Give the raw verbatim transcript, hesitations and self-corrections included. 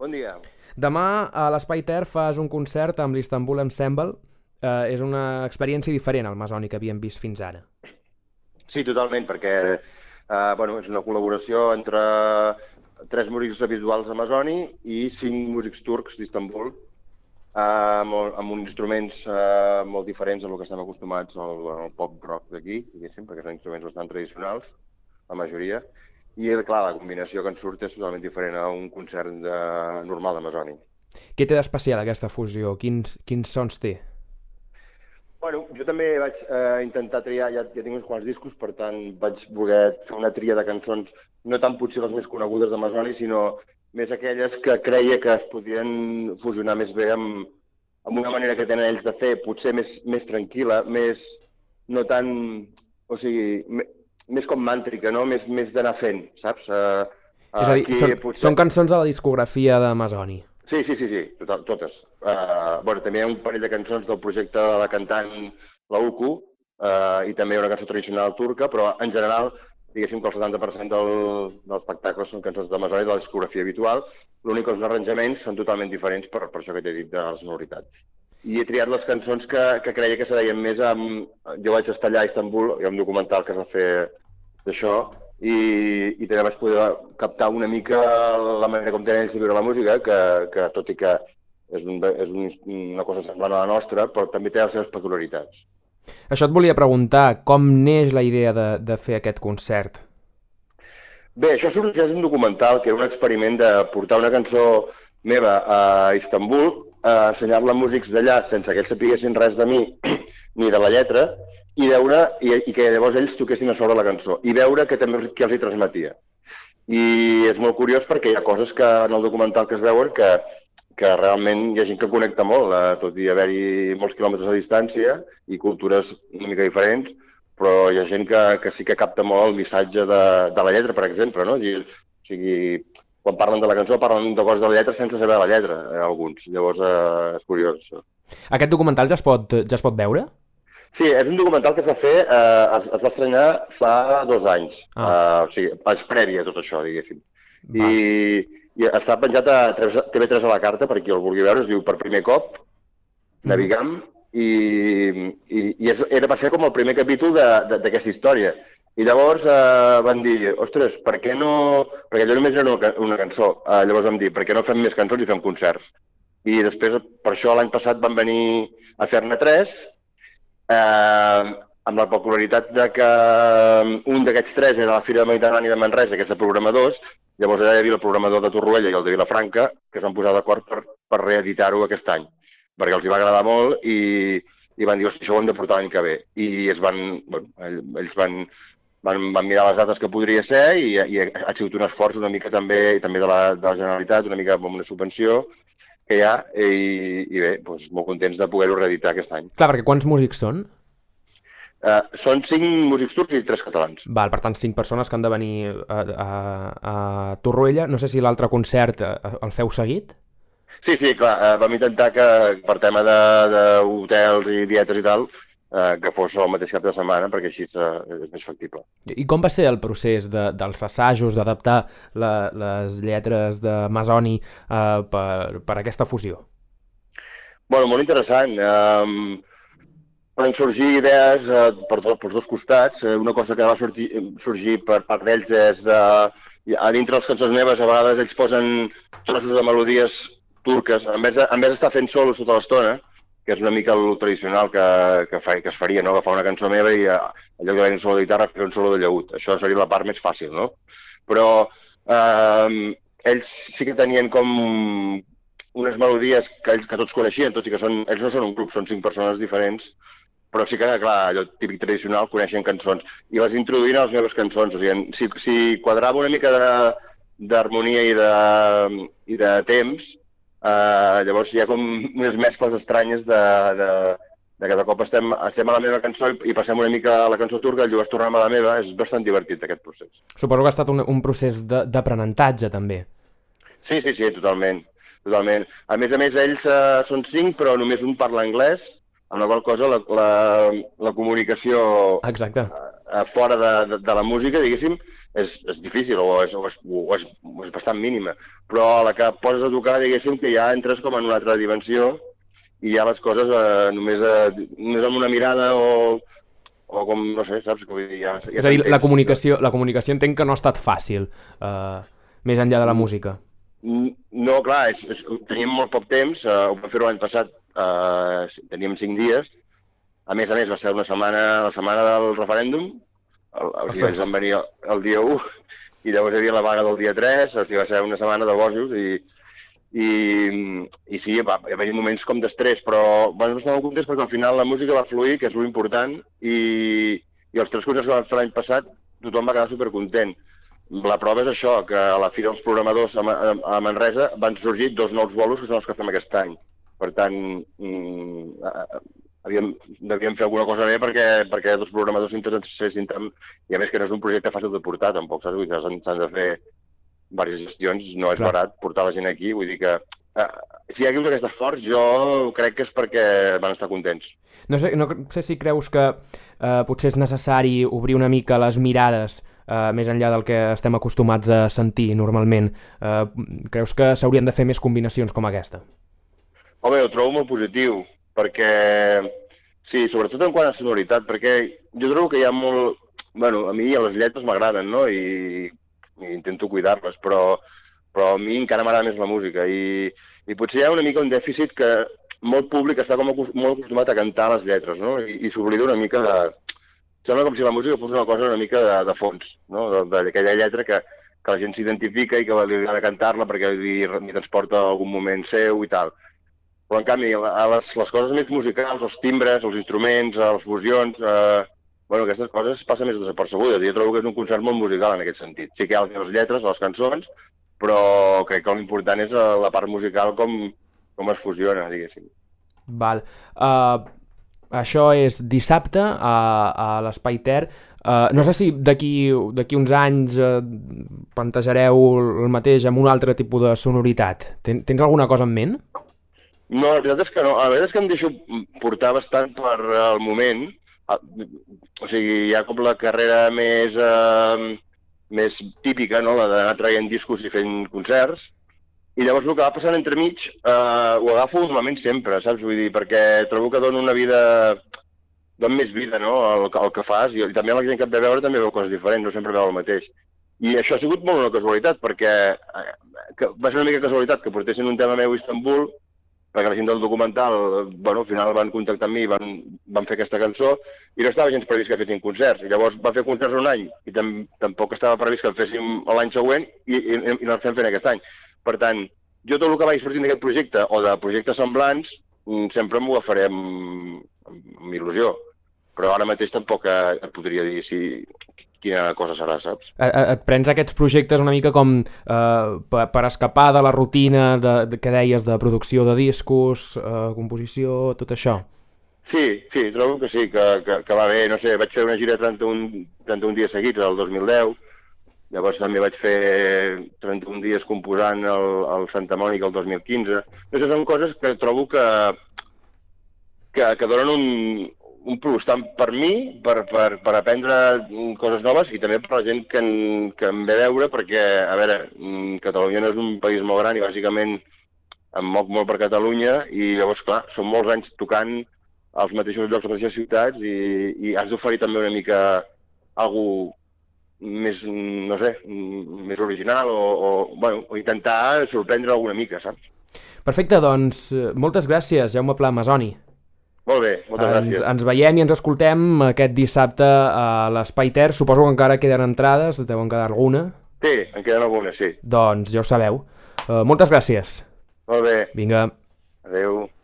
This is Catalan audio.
Bon dia. Demà a l'Espai Ter fas un concert amb l'Istanbul Ensemble. Eh, és una experiència diferent al Masoni que havíem vist fins ara. Sí, totalment, perquè eh, bueno, és una col·laboració entre tres músics visuals amazoni i cinc músics turcs d'Istanbul, eh, amb, amb uns instruments eh, molt diferents del que estem acostumats al, al pop rock d'aquí, diguéssim, perquè són instruments bastant tradicionals, la majoria. I, clar, la combinació que en surt és totalment diferent a un concert de, normal d'amazoni. Què té d'especial aquesta fusió? Quins, quins sons té? Bueno, jo també vaig eh, intentar triar, ja, ja tinc uns quants discos, per tant vaig voler fer una tria de cançons, no tant potser les més conegudes d'Amazoni, sinó més aquelles que creia que es podien fusionar més bé amb, amb una manera que tenen ells de fer, potser més, més tranquil·la, més, no tan, o sigui, me, més com màntrica, no? Més, més d'anar fent, saps? Uh, uh, És a dir, aquí, són, potser... són cançons de la discografia d'Amazoni. Sí, sí, sí, sí, total, totes. Uh, bueno, també hi ha un parell de cançons del projecte de la cantant la Uku, uh, i també una cançó tradicional turca, però en general, diguéssim que el setanta per cent del, del espectacle són cançons d'Amazoni de la discografia habitual. L'únic que els arranjaments són totalment diferents per, per això que t'he dit de les sonoritats. I he triat les cançons que, que creia que se deien més amb... Jo vaig estar allà a Istanbul, hi ha un documental que es va fer d'això, i, i també vaig poder captar una mica la manera com tenen ells de viure la música, que, que tot i que és, un, és un, una cosa semblant a la nostra, però també té les seves peculiaritats. Això et volia preguntar, com neix la idea de, de fer aquest concert? Bé, això sorgeix d'un documental, que era un experiment de portar una cançó meva a Istanbul, a ensenyar-la a músics d'allà sense que ells sapiguessin res de mi ni de la lletra, i veure i, i que llavors ells toquessin a sobre la cançó, i veure que també que els hi transmetia. I és molt curiós perquè hi ha coses que en el documental que es veuen que, que realment hi ha gent que connecta molt, eh, tot i haver-hi molts quilòmetres de distància i cultures una mica diferents, però hi ha gent que, que sí que capta molt el missatge de, de la lletra, per exemple, no? O sigui, quan parlen de la cançó parlen de coses de la lletra sense saber la lletra, eh, alguns. Llavors eh, és curiós, això. Aquest documental ja es pot, ja es pot veure? Sí, és un documental que es va fer, eh, es, es va estrenar fa dos anys. Ah. Eh, o sigui, és previ a tot això, diguéssim. I, I està penjat a T V tres a la carta, per qui el vulgui veure, es diu Per primer cop, Navigam, mm. i, i, i és, era, va ser com el primer capítol d'aquesta història. I llavors eh, van dir, ostres, per què no... Perquè allò només era una, una cançó. Eh, llavors vam dir, per què no fem més cançons i fem concerts? I després, per això, l'any passat van venir a fer-ne tres, eh, amb la peculiaritat de que un d'aquests tres era la Fira Mediterrània de Manresa, que és de programadors, llavors allà hi havia el programador de Torroella i el de Vilafranca, que es van posar d'acord per, per reeditar-ho aquest any, perquè els hi va agradar molt i, i van dir, hosti, això ho hem de portar l'any que ve. I es van, bueno, ells van... Van, van mirar les dates que podria ser i, i ha sigut un esforç una mica també també de la, de la Generalitat, una mica amb una subvenció que hi ha i, i bé, doncs molt contents de poder-ho reeditar aquest any. Clar, perquè quants músics són? Uh, són cinc músics turcs i tres catalans. Val, per tant, cinc persones que han de venir a, a, a Torroella. No sé si l'altre concert el feu seguit? Sí, sí, clar, uh, vam intentar que per tema d'hotels i dietes i tal, Uh, que fos el mateix cap de setmana, perquè així uh, és més factible. I com va ser el procés de, dels assajos, d'adaptar les lletres de Masoni uh, per, per aquesta fusió? Bueno, molt interessant. Um, van sorgir idees uh, per, to, per dos costats. Uh, una cosa que va sortir, sorgir per part d'ells és de... A dintre les cançons meves, a vegades ells posen trossos de melodies turques. En vez de, en vez d'estar fent solos tota l'estona, que és una mica el tradicional que, que, fa, que es faria, no? Agafar una cançó meva i a, en lloc de un solo de guitarra fer un solo de llaüt. Això seria la part més fàcil, no? Però eh, ells sí que tenien com unes melodies que ells que tots coneixien, tot i que són, ells no són un grup, són cinc persones diferents, però sí que, clar, allò típic tradicional, coneixen cançons. I les introduïen a les meves cançons. O sigui, si, si quadrava una mica d'harmonia i, de, i de temps, Uh, llavors hi ha com unes mescles estranyes de, de, de que de cop estem, estem a la meva cançó i, i passem una mica a la cançó turca i llavors tornem a la meva. És bastant divertit aquest procés. Suposo que ha estat un, un procés d'aprenentatge també. Sí, sí, sí, totalment, totalment. A més a més ells uh, són cinc però només un parla anglès, amb la qual cosa la, la, la comunicació Exacte. Uh, fora de, de, de la música, diguéssim, és, és difícil o és, o, és, o, és, o és bastant mínima. Però a la que poses a tocar, diguéssim, que ja entres com en una altra dimensió i ja les coses eh, només, eh, només amb una mirada o, o com, no sé, saps? Vull dir, ja, ja és a dir, la comunicació, la comunicació entenc que no ha estat fàcil, eh, més enllà de la música. No, clar, és, és, teníem molt poc temps, uh, ho vam fer l'any passat, uh, teníem cinc dies, a més a més va ser una setmana, la setmana del referèndum, el, o sigui, ens van venir el, el dia u i llavors hi havia la vaga del dia tres, o sigui, va ser una setmana de bojos i, i, i sí, va, hi havia moments com d'estrès, però vam estar molt contents perquè al final la música va fluir, que és l'important, i, i els tres concerts que vam fer l'any passat tothom va quedar supercontent. La prova és això, que a la Fira dels Programadors a Manresa van sorgir dos nous bolos que són els que fem aquest any. Per tant, havíem, devíem fer alguna cosa bé perquè, perquè els programadors s'interessessin tant, i a més que no és un projecte fàcil de portar tampoc, saps? Vull dir, s'han de fer diverses gestions, no és barat portar la gent aquí, vull dir que eh, si hi ha hagut aquest esforç jo crec que és perquè van estar contents. No sé, no sé si creus que eh, potser és necessari obrir una mica les mirades Uh, més enllà del que estem acostumats a sentir normalment. Uh, creus que s'haurien de fer més combinacions com aquesta? Home, ho trobo molt positiu, perquè, sí, sobretot en quant a sonoritat, perquè jo trobo que hi ha molt... Bueno, a mi les lletres m'agraden, no?, i, i intento cuidar-les, però, però a mi encara m'agrada més la música, i, i potser hi ha una mica un dèficit que molt públic està com molt acostumat a cantar les lletres, no?, i, i s'oblida una mica de... Sembla com si la música fos una cosa una mica de, de fons, no? D'aquella lletra que, que la gent s'identifica i que li agrada cantar-la perquè li, li transporta a algun moment seu i tal. Però, en canvi, a les, les coses més musicals, els timbres, els instruments, les fusions, eh, bueno, aquestes coses passen més desapercebudes. Jo trobo que és un concert molt musical en aquest sentit. Sí que hi ha les lletres, les cançons, però crec que l'important és la part musical, com, com es fusiona, diguéssim. Val. Uh... Això és dissabte a, a l'Espai Ter. Uh, no sé si d'aquí d'aquí uns anys uh, plantejareu el mateix amb un altre tipus de sonoritat. Ten, tens alguna cosa en ment? No, la veritat és que no. La veritat és que em deixo portar bastant per el moment. O sigui, hi ha com la carrera més, uh, més típica, no?, la d'anar traient discos i fent concerts. I llavors el que va passant entremig eh, ho agafo normalment sempre, saps? Vull dir, perquè trobo que dona una vida, dona més vida, no?, al, al que fas, i, i també la gent que et ve a veure també veu coses diferents, no sempre veu el mateix. I això ha sigut molt una casualitat, perquè eh, que va ser una mica casualitat que portessin un tema meu a Istanbul, perquè la gent del documental, bueno, al final van contactar amb mi, van, van fer aquesta cançó, i no estava gens previst que fessin concerts. I llavors va fer concerts un any, i tam tampoc estava previst que en féssim l'any següent, i, i, i no el fem fent aquest any. Per tant, jo tot el que vaig sortint d'aquest projecte o de projectes semblants sempre m'ho agafaré amb, amb il·lusió. Però ara mateix tampoc et podria dir si quina cosa serà, saps? Et, et prens aquests projectes una mica com eh, per, per escapar de la rutina de, de, que deies de producció de discos, eh, composició, tot això? Sí, sí, trobo que sí, que, que, que va bé. No sé, vaig fer una gira de trenta-un, trenta-un dies seguits el dos mil deu. Llavors també vaig fer trenta-un dies composant el, el Santa Mònica el dos mil quinze. Això són coses que trobo que, que, que donen un, un plus tant per mi, per, per, per aprendre coses noves, i també per la gent que, en, que em ve a veure, perquè, a veure, Catalunya no és un país molt gran i bàsicament em moc molt per Catalunya, i llavors, clar, són molts anys tocant als mateixos llocs, a les mateixes ciutats, i, i has d'oferir també una mica alguna més, no sé, més original o, o, bueno, o intentar sorprendre alguna mica, saps? Perfecte, doncs moltes gràcies, Jaume Pla Masoni. Molt bé, moltes ens, gràcies. Ens veiem i ens escoltem aquest dissabte a l'Espai Ter. Suposo que encara queden entrades, deuen quedar alguna. Sí, en queden algunes, sí. Doncs ja ho sabeu. Uh, moltes gràcies. Molt bé. Vinga. Adéu.